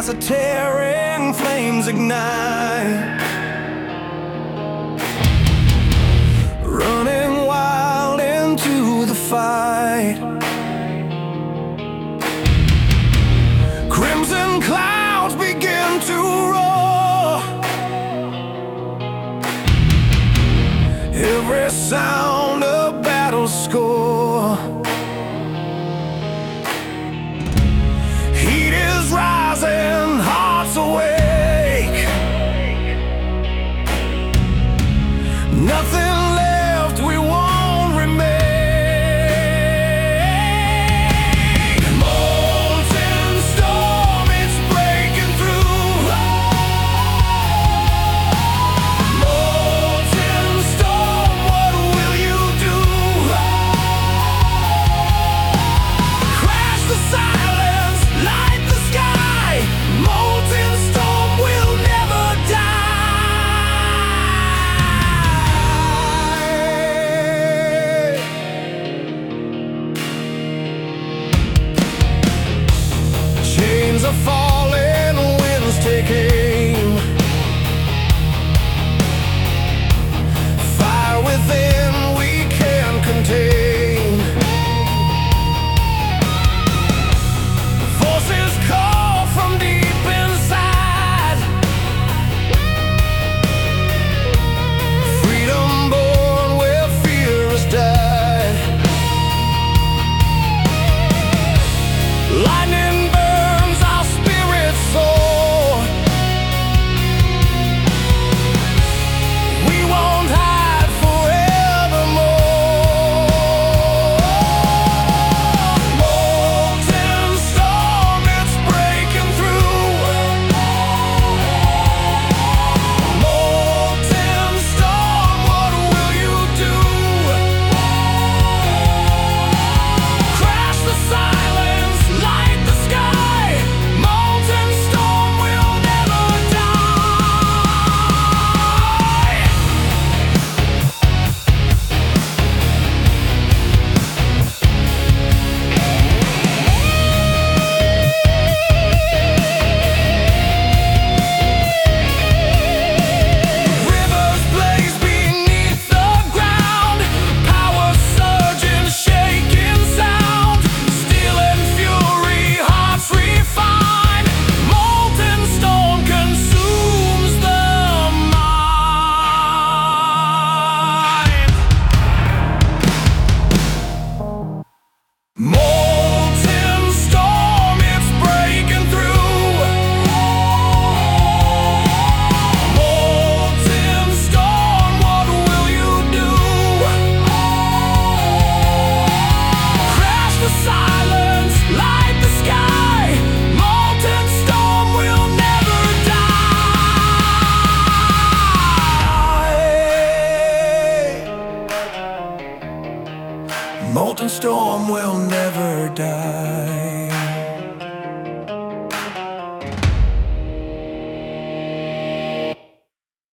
as the tearing flames ignite, running wild into the fight. Crimson clouds begin to roar, every sound a battle score. Heat is rising, hearts awake, nothing left we won't remain. Molten storm, it's breaking through. Molten storm, what will you do? Crash the silence, light the sky. Molten storm will never die. Chains are falling, winds take aim. Fire within we can't contain. Forces call from deep inside. Freedom born where fear has died. Lightning burns, our spirits soar. We won't hide forevermore. Molten storm, it's breaking through. Molten storm, what will you do? Crash the silence, light the sky. Molten storm will never die. Rivers blaze beneath the ground, power surging, shaking sound. Steel and fury, hearts refined. Molten storm consumes the mind. Molten storm, it's breaking through. Molten storm, what will you do? Crash the silence, light the sky. Molten storm will never die. Molten storm will never die.